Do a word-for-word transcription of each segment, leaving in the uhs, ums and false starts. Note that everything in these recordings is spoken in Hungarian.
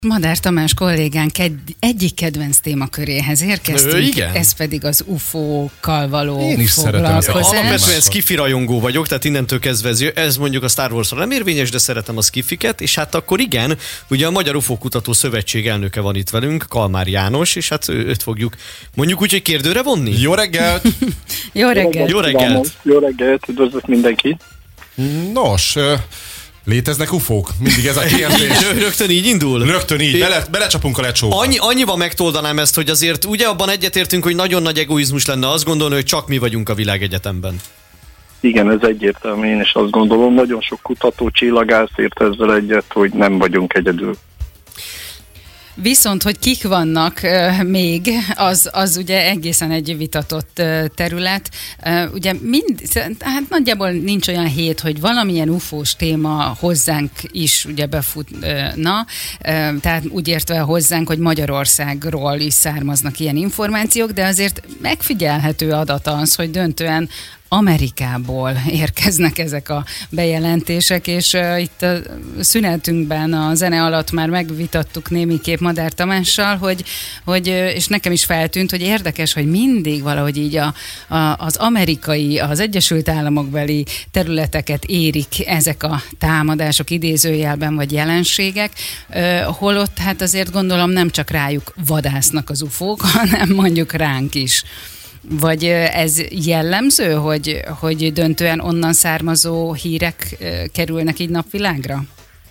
Madár Tamás kollégánk egy, egyik kedvenc témaköréhez érkeztünk, Ő, igen. Ez pedig az ufókkal való Én is foglalkozás. Alapvetően skifi rajongó vagyok, tehát innentől kezdve ez, ez mondjuk a Star Wars-ra nem érvényes, de szeretem a skifiket, és hát akkor igen, ugye a Magyar Ufó Kutató Szövetség elnöke van itt velünk, Kalmár János, és hát őt fogjuk mondjuk úgy, hogy kérdőre vonni. Jó reggelt! Jó reggelt! Jó reggelt! Jó reggelt, üdvözlök mindenkit! Nos, léteznek ufók? Mindig ez a kérdés. Rögtön így indul? Rögtön így, bele, belecsapunk a lecsóba. Annyi, annyival megtoldanám ezt, hogy azért ugye abban egyetértünk, hogy nagyon nagy egoizmus lenne azt gondolni, hogy csak mi vagyunk a világegyetemben. Igen, ez egyértelmű, én is azt gondolom. Nagyon sok kutató, csillagász ért ezzel egyet, hogy nem vagyunk egyedül. Viszont, hogy kik vannak uh, még, az, az ugye egészen egy vitatott uh, terület. Uh, ugye mind, hát nagyjából nincs olyan hét, hogy valamilyen ufós téma hozzánk is ugye befutna, uh, tehát úgy értve hozzánk, hogy Magyarországról is származnak ilyen információk, de azért megfigyelhető adat az, hogy döntően Amerikából érkeznek ezek a bejelentések, és uh, itt a szünetünkben a zene alatt már megvitattuk némiképp Madár Tamással, hogy, hogy, és nekem is feltűnt, hogy érdekes, hogy mindig valahogy így a, a, az amerikai, az Egyesült Államokbeli területeket érik ezek a támadások idézőjelben, vagy jelenségek, uh, holott hát azért gondolom nem csak rájuk vadásznak az ufók, hanem mondjuk ránk is. Vagy ez jellemző, hogy, hogy döntően onnan származó hírek kerülnek így napvilágra?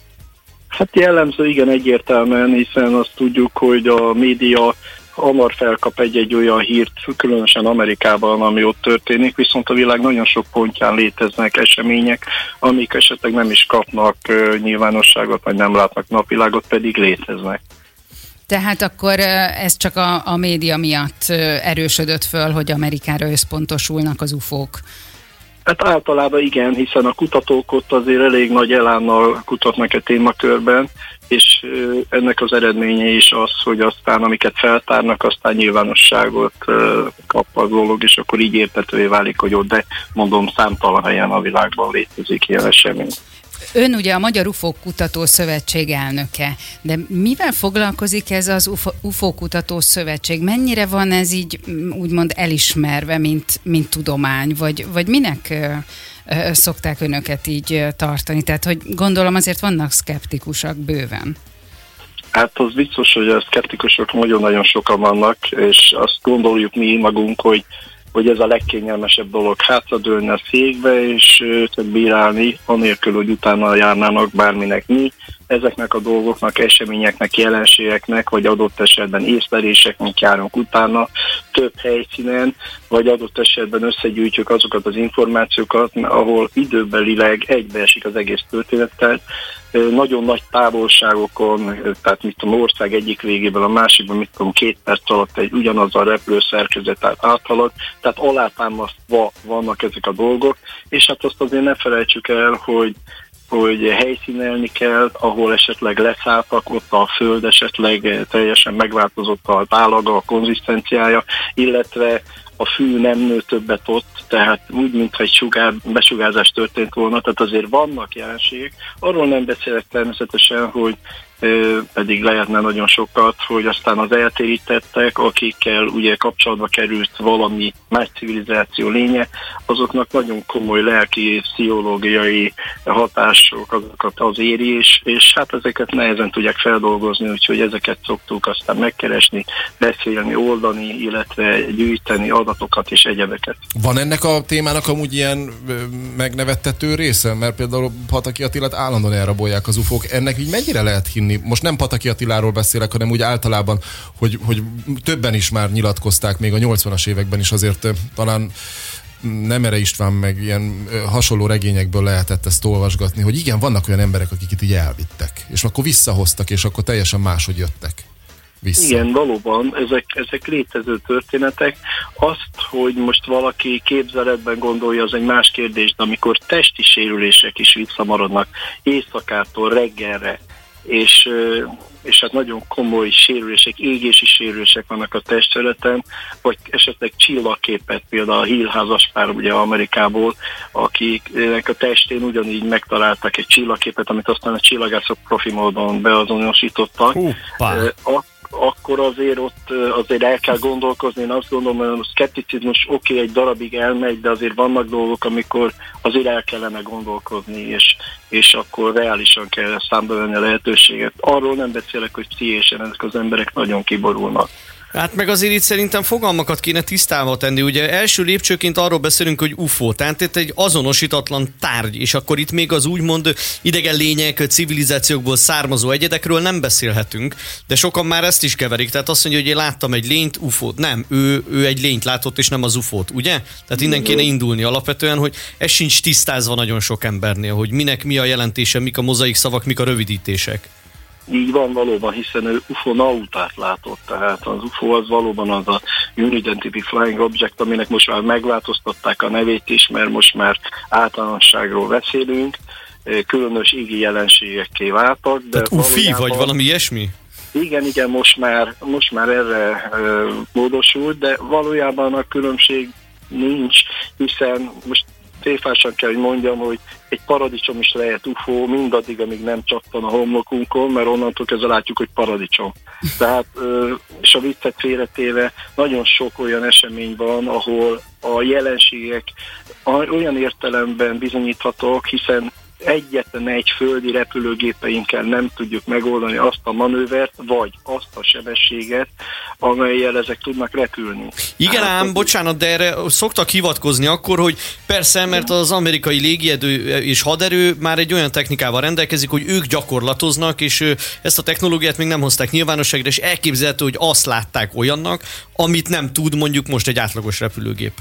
Hát jellemző, igen, egyértelműen, hiszen azt tudjuk, hogy a média hamar felkap egy-egy olyan hírt, különösen Amerikában, ami ott történik, viszont a világ nagyon sok pontján léteznek események, amik esetleg nem is kapnak nyilvánosságot, vagy nem látnak napvilágot, pedig léteznek. Tehát akkor ez csak a, a média miatt erősödött föl, hogy Amerikára összpontosulnak az ufók? Hát általában igen, hiszen a kutatók ott azért elég nagy elánnal kutatnak a témakörben, és ennek az eredménye is az, hogy aztán amiket feltárnak, aztán nyilvánosságot kap a dolog, és akkor így értetővé válik, hogy ott, de mondom, számtalan helyen a világban létezik ilyen esemény. Ön ugye a Magyar Ufó Kutató Szövetség elnöke, de mivel foglalkozik ez az Ufó Kutató Szövetség? Mennyire van ez így úgymond elismerve, mint, mint tudomány, vagy, vagy minek ö, ö, szokták önöket így tartani? Tehát, hogy gondolom azért vannak szkeptikusak bőven. Hát az biztos, hogy a szkeptikusok nagyon-nagyon sokan vannak, és azt gondoljuk mi magunk, hogy hogy ez a legkényelmesebb dolog, hátradőlni a székbe, és őt bírálni, anélkül, hogy utána járnának bárminek mi. Ezeknek a dolgoknak, eseményeknek, jelenségeknek, vagy adott esetben észleléseknek járunk utána több helyszínen, vagy adott esetben összegyűjtjük azokat az információkat, ahol időbelileg egybeesik az egész történettel. Nagyon nagy távolságokon, tehát mit tudom, ország egyik végéből a másikban, mit tudom, két perc alatt egy ugyanaz a repülőszerkezet áthalad, tehát alátámasztva vannak ezek a dolgok, és hát azt azért ne felejtsük el, hogy hogy helyszínelni kell, ahol esetleg leszálltak, ott a föld esetleg teljesen megváltozott az állaga, a konzisztenciája, illetve a fű nem nő többet ott, tehát úgy, mintha egy sugár, besugárzás történt volna, tehát azért vannak jelenségek. Arról nem beszélek természetesen, hogy pedig lehetne nagyon sokat, hogy aztán az eltérítettek, akikkel ugye kapcsolatba került valami más civilizáció lénye, azoknak nagyon komoly lelki, pszichológiai hatások azokat az éri, és, és hát ezeket nehezen tudják feldolgozni, úgyhogy ezeket szoktuk aztán megkeresni, beszélni, oldani, illetve gyűjteni adatokat és egyebeket. Van ennek a témának amúgy ilyen megnevettető része? Mert például Pataki Attilát állandóan elrabolják az ufók. Ennek így mennyire lehet hinni? Most nem Pataki Attiláról beszélek, hanem úgy általában, hogy, hogy többen is már nyilatkozták még a nyolcvanas években is, azért talán Nemere István meg ilyen hasonló regényekből lehetett ezt olvasgatni, hogy igen, vannak olyan emberek, akik itt így elvittek, és akkor visszahoztak, és akkor teljesen máshogy jöttek vissza. Igen, valóban, ezek, ezek létező történetek. Azt, hogy most valaki képzeletben gondolja, az egy más kérdés, de amikor testi sérülések is visszamaradnak éjszakától reggelre, és, és hát nagyon komoly sérülések, égési sérülések vannak a testterületen, vagy esetleg csillagképet, például a Hill házaspár ugye Amerikából, akiknek a testén ugyanígy megtaláltak egy csillagképet, amit aztán a csillagászok profi módon beazonosítottak. A, akkor azért ott azért el kell gondolkozni. Én azt gondolom, hogy a szkepticizmus oké, okay, egy darabig elmegy, de azért vannak dolgok, amikor azért el kellene gondolkozni, és, és akkor reálisan kell számba venni a lehetőséget. Arról nem beszélek, hogy pszichésen ezek az emberek nagyon kiborulnak. Hát meg azért itt szerintem fogalmakat kéne tisztába tenni. Ugye első lépcsőként arról beszélünk, hogy u f o, tehát itt egy azonosítatlan tárgy, és akkor itt még az úgymond idegen lények, civilizációkból származó egyedekről nem beszélhetünk, de sokan már ezt is keverik. Tehát azt mondja, hogy én láttam egy lényt, u f o-t. Nem, ő, ő egy lényt látott, és nem az u f o-t, ugye? Tehát innen kéne indulni alapvetően, hogy ez sincs tisztázva nagyon sok embernél, hogy minek mi a jelentése, mik a mozaik szavak, mik a rövidítések. Így van valóban, hiszen ő u f o nautát látott, tehát az u f o az valóban az a Unidentified Flying Object, aminek most már megváltoztatták a nevét is, mert most már általánosságról beszélünk, különös égi jelenségekké váltak. De tehát u f i vagy valami ilyesmi? Igen, igen, most már, most már erre uh, módosult, de valójában a különbség nincs, hiszen most tréfásan kell, hogy mondjam, hogy egy paradicsom is lehet u f o mindaddig, amíg nem csattan a homlokunkon, mert onnantól kezdve látjuk, hogy paradicsom. Tehát, és a viccet félretéve nagyon sok olyan esemény van, ahol a jelenségek olyan értelemben bizonyíthatók, hiszen egyetlen egy földi repülőgépeinkkel nem tudjuk megoldani azt a manővert, vagy azt a sebességet, amellyel ezek tudnak repülni. Igen hát, ám, bocsánat, de erre szoktak hivatkozni akkor, hogy persze, mert az amerikai légierő és haderő már egy olyan technikával rendelkezik, hogy ők gyakorlatoznak, és ezt a technológiát még nem hozták nyilvánosságra, és elképzelhető, hogy azt látták olyannak, amit nem tud mondjuk most egy átlagos repülőgép.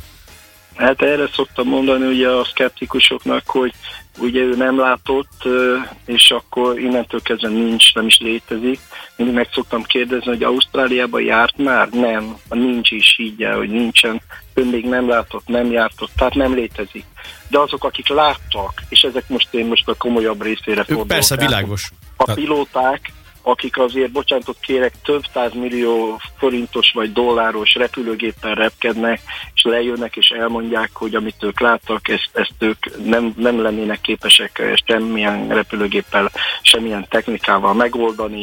Hát erre szoktam mondani ugye a szkeptikusoknak, hogy ugye ő nem látott, és akkor innentől kezdve nincs, nem is létezik. Mindig meg szoktam kérdezni, hogy Ausztráliában járt már? Nem, nincs is, így el, hogy nincsen. Ő még nem látott, nem jártott, tehát nem létezik. De azok, akik láttak, és ezek most én most a komolyabb részére fordulok. Persze, világos. A pilóták, akik azért, bocsánatot kérek, több százmillió forintos vagy dolláros repülőgéppel repkednek, és lejönnek és elmondják, hogy amit ők láttak, ezt, ezt ők nem, nem lennének képesek semmilyen repülőgéppel, semmilyen technikával megoldani,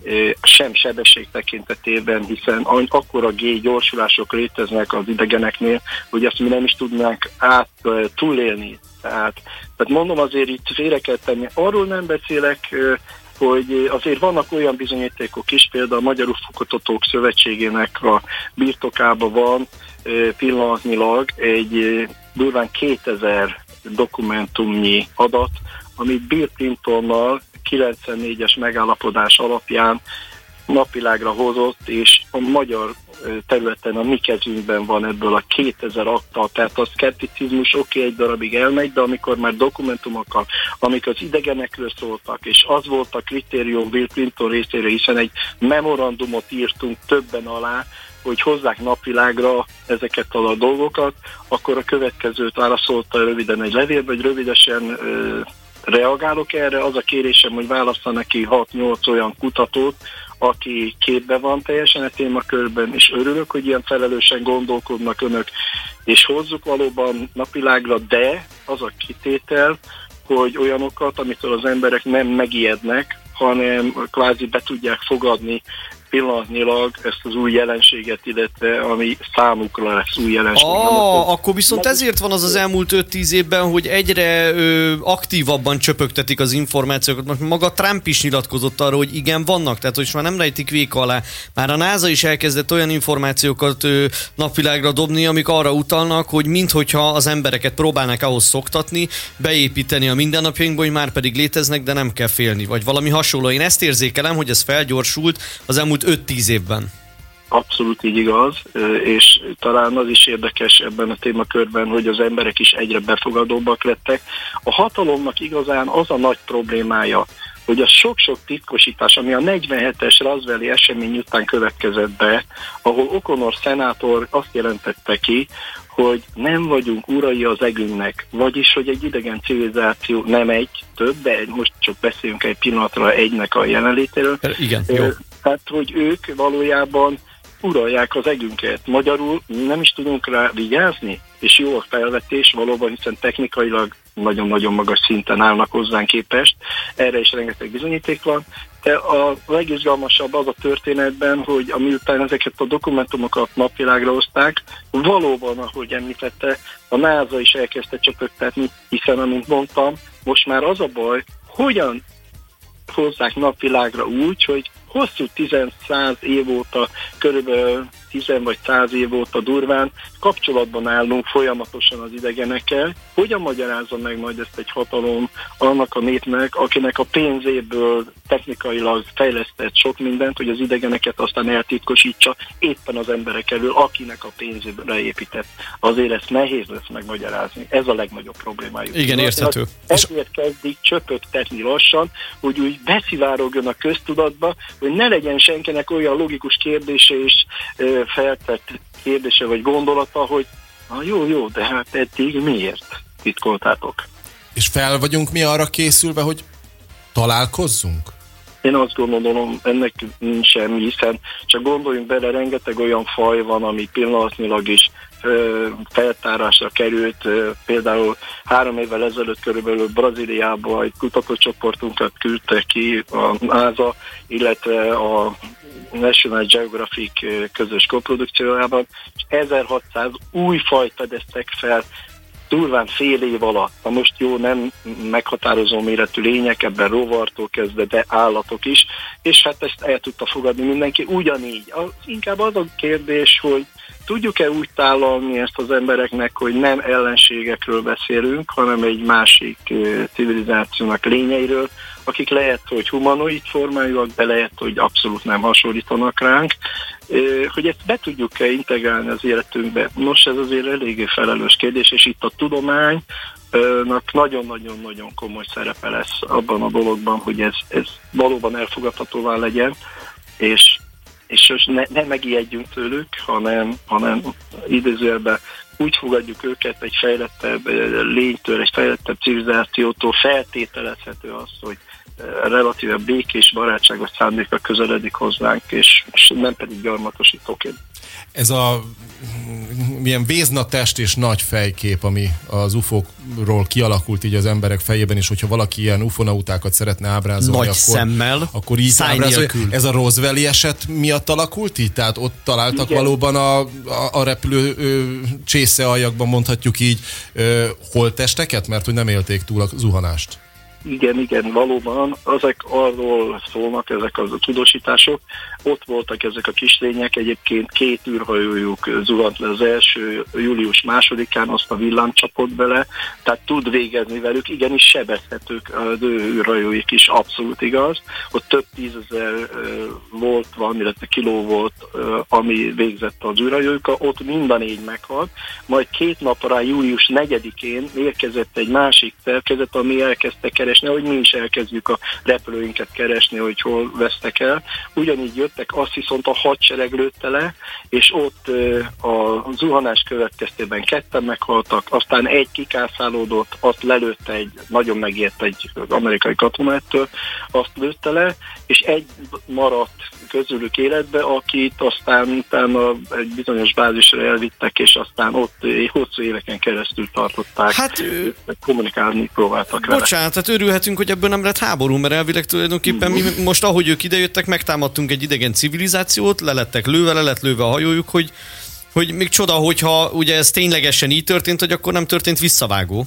sem sebesség tekintetében, hiszen akkora G gyorsulások léteznek az idegeneknél, hogy azt mi nem is tudnánk át túlélni. Tehát, tehát mondom, azért itt félre kell tenni. Arról nem beszélek, hogy azért vannak olyan bizonyítékok is, például a Magyar u f o Kutatók Szövetségének a birtokában van pillanatnyilag egy durván kétezer dokumentumnyi adat, amit Bill Clintonnal kilencvennégyes megállapodás alapján napvilágra hozott, és a magyar területen a mi kezünkben van ebből a kétezer akta, tehát a szkepticizmus oké, okay, egy darabig elmegy, de amikor már dokumentumokkal, amik az idegenekről szóltak, és az volt a kritérium Bill Clinton részére, hiszen egy memorandumot írtunk többen alá, hogy hozzák napvilágra ezeket a dolgokat, akkor a következőt válaszolta röviden egy levélbe, hogy rövidesen ö, reagálok erre, az a kérésem, hogy válasszanak ki hat-nyolc olyan kutatót, aki képbe van teljesen a témakörben, és örülök, hogy ilyen felelősen gondolkodnak önök, és hozzuk valóban napvilágra, de az a kitétel, hogy olyanokat, amitől az emberek nem megijednek, hanem kvázi be tudják fogadni pillanatnyilag ezt az új jelenséget, illetve ami számukra lesz új jelenség. Ah, akkor viszont ezért van az az elmúlt öt-tíz évben, hogy egyre ö, aktívabban csöpögtetik az információkat. Most maga Trump is nyilatkozott arra, hogy igen, vannak, tehát hogy már nem rejtik véka alá. Már a NASA is elkezdett olyan információkat ö, napvilágra dobni, amik arra utalnak, hogy minthogyha az embereket próbálnak ahhoz szoktatni, beépíteni a mindennapjainkba, hogy már pedig léteznek, de nem kell félni, vagy valami hasonló. Én ezt érzékelem, hogy ez felgyorsult az elmúlt öt-tíz évben. Abszolút így igaz, és talán az is érdekes ebben a témakörben, hogy az emberek is egyre befogadóbbak lettek. A hatalomnak igazán az a nagy problémája, hogy a sok-sok titkosítás, ami a negyvenhetes Roswelli esemény után következett be, ahol O'Connor szenátor azt jelentette ki, hogy nem vagyunk urai az egünknek, vagyis, hogy egy idegen civilizáció nem egy, több, de most csak beszéljünk egy pillanatra egynek a jelenlétéről. Igen, jó. Tehát, hogy ők valójában uralják az egünket. Magyarul nem is tudunk rá vigyázni, és jó a felvetés valóban, hiszen technikailag nagyon-nagyon magas szinten állnak hozzánk képest. Erre is rengeteg bizonyíték van. De a legizgalmasabb az a történetben, hogy amiután ezeket a dokumentumokat napvilágra hozták, valóban, ahogy említette, a NASA is elkezdte csöpögtetni, hiszen, amint mondtam, most már az a baj, hogyan hozzák napvilágra úgy, hogy hosszú tíz-száz év óta, körülbelül tíz vagy száz év óta durván kapcsolatban állunk folyamatosan az idegenekkel. Hogyan magyarázza meg majd ezt egy hatalom annak a népnek, akinek a pénzéből technikailag fejlesztett sok mindent, hogy az idegeneket aztán eltitkosítsa éppen az emberek elől, akinek a pénzéből épített. Azért ezt nehéz lesz megmagyarázni. Ez a legnagyobb problémájuk. Igen, érthető. Ezért kezdik csöpögtetni lassan, hogy úgy beszivárogjon a köztudatba, hogy ne legyen senkinek olyan logikus kérdése és ö, feltett kérdése vagy gondolata, hogy na jó, jó, de hát eddig miért titkoltátok? És fel vagyunk mi arra készülve, hogy találkozzunk? Én azt gondolom, ennek nincs semmi, hiszen csak gondoljunk bele, rengeteg olyan faj van, ami pillanatnyilag is ö, feltárásra került. Ö, például három évvel ezelőtt körülbelül Brazíliába egy kutatócsoportunkat küldte ki a NASA, illetve a National Geographic közös koprodukciójában, és ezerhatszáz új fajt fedeztek fel durván fél év alatt. Na most jó, nem meghatározó méretű lények, ebben rovartól kezdve, de állatok is, és hát ezt el tudta fogadni mindenki. Ugyanígy. Az, inkább az a kérdés, hogy tudjuk-e úgy tálalni ezt az embereknek, hogy nem ellenségekről beszélünk, hanem egy másik uh, civilizációnak lényeiről, akik lehet, hogy humanoid formájúak, de lehet, hogy abszolút nem hasonlítanak ránk, uh, hogy ezt be tudjuk-e integrálni az életünkbe. Nos, ez azért eléggé felelős kérdés, és itt a tudománynak nagyon-nagyon-nagyon komoly szerepe lesz abban a dologban, hogy ez, ez valóban elfogadhatóvá legyen, és és ne, ne megijedjünk tőlük, hanem, hanem idézőjelben úgy fogadjuk őket egy fejlettebb lénytől, egy fejlettebb civilizációtól, feltételezhető az, hogy relatíve békés, barátságos szándéka közeledik hozzánk, és, és nem pedig gyarmatosítóként. Ez a milyen véznatest és nagy fejkép, ami az ufókról kialakult így az emberek fejében, és hogyha valaki ilyen ufonautákat szeretne ábrázolni, nagy akkor, szemmel, akkor így ábrázolja. Ez a Roswelli eset miatt alakult így? Tehát ott találtak igen. valóban a, a, a repülő ö, csészealjakban, mondhatjuk így, ö, holttesteket, mert hogy nem élték túl a zuhanást. Igen, igen, valóban. Ezek arról szólnak, ezek az a tudósítások. Ott voltak ezek a kislények, egyébként két űrhajójuk zuhant le az első július másodikán, azt a villám csapott bele, tehát tud végezni velük, igenis sebezhetők az ő űrhajóik is, abszolút igaz. Ott több tízezer volt van, illetve kiló volt, ami végzett az űrhajójukkal, ott mind a négy meghalt, majd két napra július negyedikén érkezett egy másik szerkezet, ami elkezdte keresni, hogy mi is elkezdjük a repülőinket keresni, hogy hol vesztek el. Ugyanígy jöttek, azt viszont a hadsereg lőtte le, és ott a zuhanás következtében ketten meghaltak, aztán egy kikászálódott, azt lelőtte egy, nagyon megért egy amerikai katonától, azt lőtte le, és egy maradt közülük életbe, akit aztán utána egy bizonyos bázisra elvittek, és aztán ott hosszú éveken keresztül tartották, hát, kommunikálni próbáltak vele. Bocsánat, hát örülhetünk, hogy ebből nem lett háború, mert elvileg tulajdonképpen mi most, ahogy ők idejöttek, megtámadtunk egy idegen civilizációt, le lettek lőve, le lett lőve a hajójuk, hogy, hogy még csoda, hogyha ugye ez ténylegesen így történt, hogy akkor nem történt visszavágó.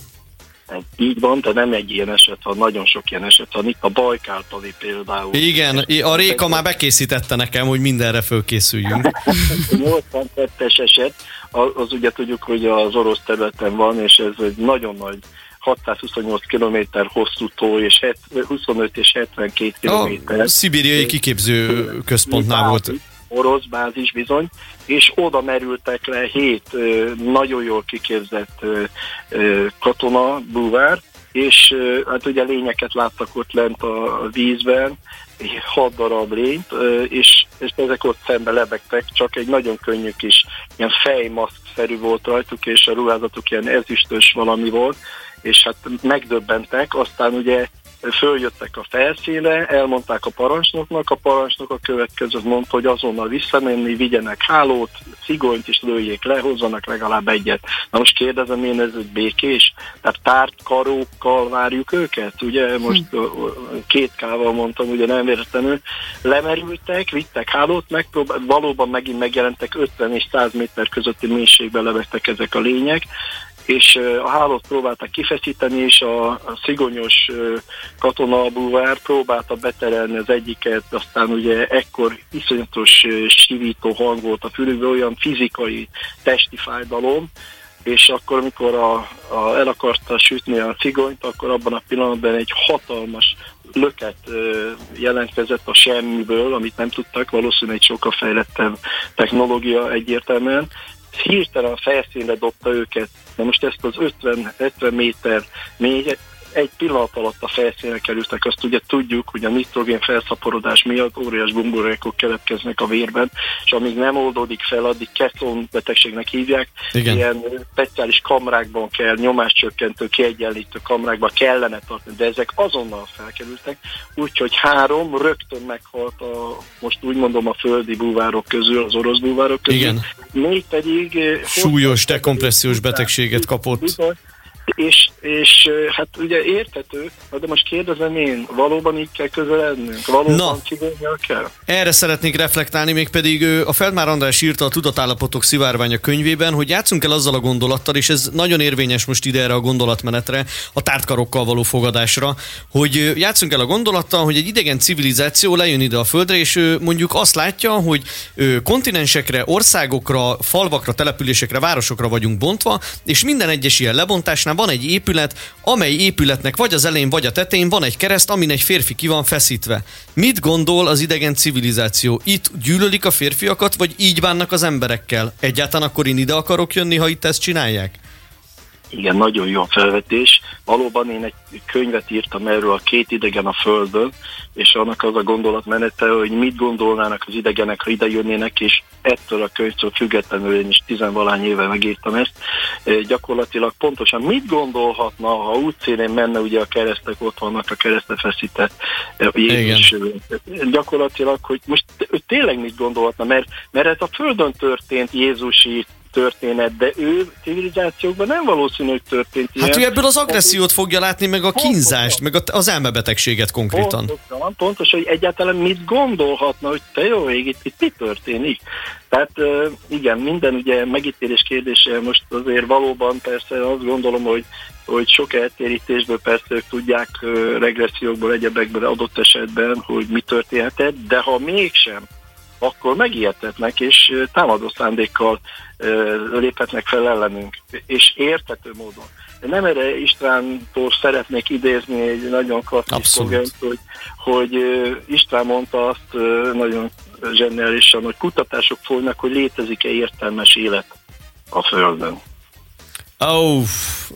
Így van, de nem egy ilyen eset van, nagyon sok ilyen eset van. Itt a Bajkál-tali például. Igen, a Réka már bekészítette nekem, hogy mindenre fölkészüljünk. nyolcvankettes eset, az ugye tudjuk, hogy az orosz területen van, és ez egy nagyon nagy hatszázhuszonnyolc kilométer hosszú tó, és huszonöt és hetvenkét kilométer. A szibériai kiképző központnál volt. Orosz bázis bizony, és oda merültek le hét ö, nagyon jól kiképzett ö, ö, katona, búvár, és hát ugye lényeket láttak ott lent a vízben, hat darab lényt, és, és ezek ott szembe lebegtek, csak egy nagyon könnyű kis ilyen fejmaszkszerű volt rajtuk, és a ruházatuk ilyen ezüstös valami volt, és hát megdöbbentek, aztán ugye följöttek a felszínre, elmondták a parancsnoknak, a parancsnok a következőt mondta, hogy azonnal visszamenni, vigyenek hálót, szigonyt is lőjék le, hozzanak legalább egyet. Na most kérdezem én, ez egy békés? Tehát tárt karókkal várjuk őket? Ugye most hm. két kával mondtam, ugye nem véletlenül. Lemerültek, vittek hálót, megpróbál, valóban megint megjelentek ötven és száz méter közötti mélységben lebegtek ezek a lények, és a hálót próbálták kifeszíteni, és a, a szigonyos katonabúvár próbálta beterelni az egyiket, aztán ugye ekkor iszonyatos sivító hang volt a fülükben, olyan fizikai, testi fájdalom, és akkor, amikor a, a, el akarta sütni a cigonyt, akkor abban a pillanatban egy hatalmas löket ö, jelentkezett a semmiből, amit nem tudtak, valószínűleg egy sokkal fejlettebb technológia egyértelműen, hirtelen a felszínre dobta őket. Na most ezt az ötven méter mély, egy pillanat alatt a felszínre kerültek, azt ugye tudjuk, hogy a nitrogén felszaporodás miatt óriás buborékok keletkeznek a vérben, és amíg nem oldódik fel, addig keton betegségnek hívják. Igen. Ilyen speciális kamrákban kell, nyomáscsökkentő, kiegyenlítő kamrákban kellene tartani, de ezek azonnal felkerültek, úgyhogy három rögtön meghalt a, most úgy mondom, a földi búvárok közül, az orosz búvárok közül. Igen. Még pedig súlyos dekompressziós betegséget kapott. És, és hát ugye érthető, de most kérdezem én, valóban így kell közelednünk? Valóban cigányjal kell? Erre szeretnék reflektálni, mégpedig a Feldmár András írta a Tudatállapotok szivárványa könyvében, hogy játszunk el azzal a gondolattal, és ez nagyon érvényes most ide erre a gondolatmenetre, a tártkarokkal való fogadásra, hogy játszunk el a gondolattal, hogy egy idegen civilizáció lejön ide a Földre, és mondjuk azt látja, hogy kontinensekre, országokra, falvakra, településekre, városokra vagyunk bontva, és minden egyes ilyen lebontásnál van egy épület, amely épületnek vagy az elején, vagy a tetején van egy kereszt, amin egy férfi ki van feszítve. Mit gondol az idegen civilizáció? Itt gyűlölik a férfiakat, vagy így bánnak az emberekkel? Egyáltalán akkor én ide akarok jönni, ha itt ezt csinálják? Igen, nagyon jó felvetés. Valóban én egy könyvet írtam erről, a Két idegen a Földön, és annak az a gondolatmenete, hogy mit gondolnának az idegenek, ha ide jönnének, és ettől a könyvtől függetlenül én is tizenvalány éve megírtam ezt. E, gyakorlatilag pontosan mit gondolhatna, ha útszélén menne, ugye a keresztek ott vannak, a keresztre feszített Jézus. Gyakorlatilag, hogy most tényleg mit gondolhatna, mert, mert ez a Földön történt Jézusi történet, de ő civilizációkban nem valószínű, hogy történt ilyen. Hát ő ebből az agressziót fogja látni, meg a kínzást, meg az elmebetegséget konkrétan. Pontosan, pontos, hogy egyáltalán mit gondolhatna, hogy te jó ég, itt, itt mi történik. Tehát igen, minden ugye megítélés kérdése, most azért valóban persze azt gondolom, hogy hogy sok eltérítésből persze ők tudják regressziókból, egyebekből adott esetben, hogy mi történhetett, de ha mégsem, akkor megijedtetnek, és támadó szándékkal léphetnek fel ellenünk, és érthető módon. Nem erre Istvántól szeretnék idézni egy nagyon klasszikus szlogent, hogy, hogy István mondta azt nagyon zseniálisan, hogy kutatások folynak, hogy létezik-e értelmes élet a Földön. Ó, oh,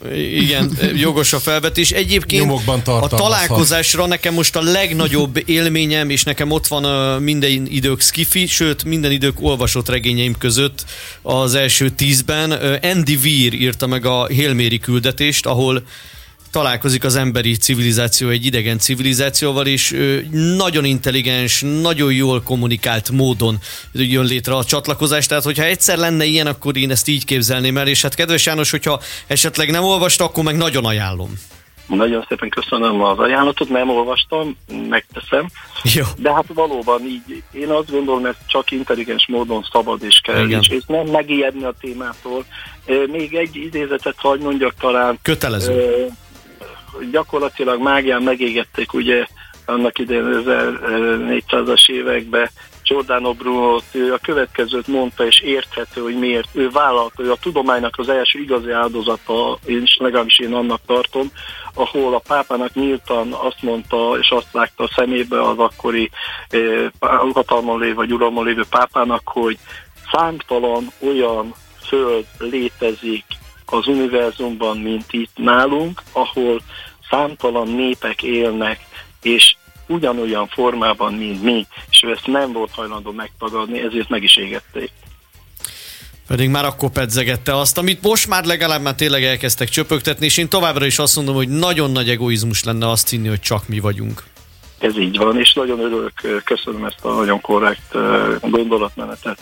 igen, jogos a felvetés. Egyébként a találkozásra nekem most a legnagyobb élményem, és nekem ott van a minden idők skifi, sőt, minden idők olvasott regényeim között az első tízben. Andy Weir írta meg a Hail Mary küldetést, ahol találkozik az emberi civilizáció egy idegen civilizációval, és nagyon intelligens, nagyon jól kommunikált módon jön létre a csatlakozás. Tehát, hogyha egyszer lenne ilyen, akkor én ezt így képzelném el, és hát kedves János, hogyha esetleg nem olvasta, akkor meg nagyon ajánlom. Nagyon szépen köszönöm az ajánlatot, nem olvastam, megteszem. Jó. De hát valóban így, én azt gondolom, ez csak intelligens módon szabad és kell, és, és nem megijedni a témától. Még egy idézetet hagy mondjak talán. Kötelező. Gyakorlatilag mágián megégették ugye annak idején ezernégyszázas években Giordano Brunót, ő a következőt mondta, és érthető, hogy miért. Ő vállalta, hogy a tudománynak az első igazi áldozata, én is legalábbis én annak tartom, ahol a pápának nyíltan azt mondta, és azt vágta a szemébe az akkori eh, hatalmon lévő, vagy uralmon lévő pápának, hogy számtalan olyan föld létezik az univerzumban, mint itt nálunk, ahol számtalan népek élnek, és ugyanolyan formában, mint mi, és ő ezt nem volt hajlandó megtagadni, ezért meg is égették. Pedig már akkor pedzegette azt, amit most már legalább már tényleg elkezdtek csöpögtetni, és én továbbra is azt mondom, hogy nagyon nagy egoizmus lenne azt hinni, hogy csak mi vagyunk. Ez így van, és nagyon örülök, köszönöm ezt a nagyon korrekt gondolatmenetet.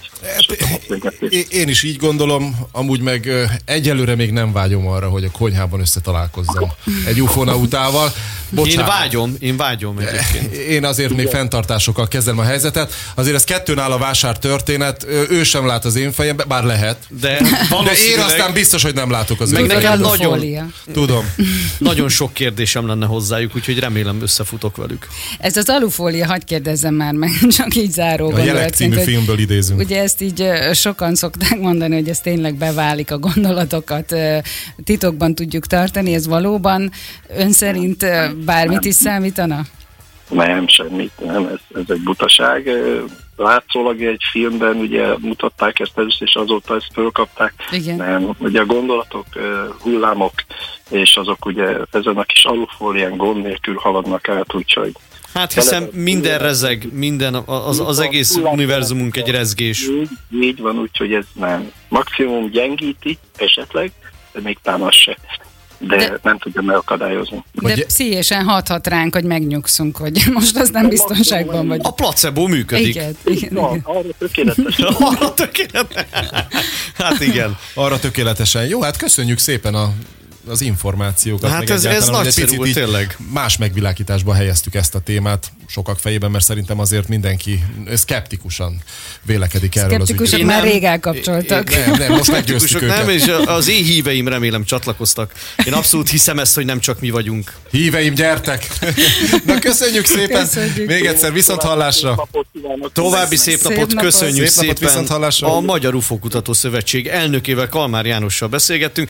Én is így gondolom, amúgy meg egyelőre még nem vágyom arra, hogy a konyhában összetalálkozzam egy ufonautával. Én vágyom, én vágyom egyébként. Én azért még fenntartásokkal kezdem a helyzetet. Azért ez kettőn áll a vásár történet, ő sem lát az én fejembe, bár lehet. De, de én aztán biztos, hogy nem látok az meg ő nekem nagyon, tudom. Nagyon sok kérdésem lenne hozzájuk, úgyhogy remélem összefutok velük. Ez az alufólia, hadd kérdezzem már meg, csak így záró A Jelek című filmből idézünk. Ugye ezt így sokan szokták mondani, hogy ez tényleg beválik, a gondolatokat titokban tudjuk tartani, ez valóban ön szerint bármit is számítana? Nem, semmit, nem, ez, ez egy butaság. Látszólag egy filmben ugye mutatták ezt először, és azóta ezt fölkapták. Igen. Nem, ugye a gondolatok, hullámok, és azok ugye ezen a kis alufólián gond nélkül haladnak át, úgyhogy hát hiszen minden rezeg, minden, az, az egész univerzumunk egy rezgés. Így, így van, úgyhogy ez nem. Maximum gyengíti esetleg, de még talán az se. De, de nem tudja megakadályozni. De pszichésen hathat ránk, hogy megnyugszunk, hogy most az nem biztonságban vagy. A placebo működik. Igen, igen, no, igen. Arra tökéletesen. Arra tökéletesen. Hát igen. Arra tökéletesen. Jó, hát köszönjük szépen a az információkat. Hát ez, ez nagyszerű volt, tényleg. Más megvilágításba helyeztük ezt a témát sokak fejében, mert szerintem azért mindenki szkeptikusan vélekedik erről az ügyről. Szkeptikusok már rég elkapcsoltak. Nem, nem, most meggyőztük őket. Nem, és az én híveim remélem csatlakoztak. Én abszolút hiszem ezt, hogy nem csak mi vagyunk. Híveim, gyertek! Na köszönjük szépen! Köszönjük. Még egyszer viszont hallásra! További szép napot, szép napot köszönjük szép napot, szépen! viszont hallásra. A Magyar u f o Kutató Szövetség elnökével, Kalmár Jánossal beszélgettünk.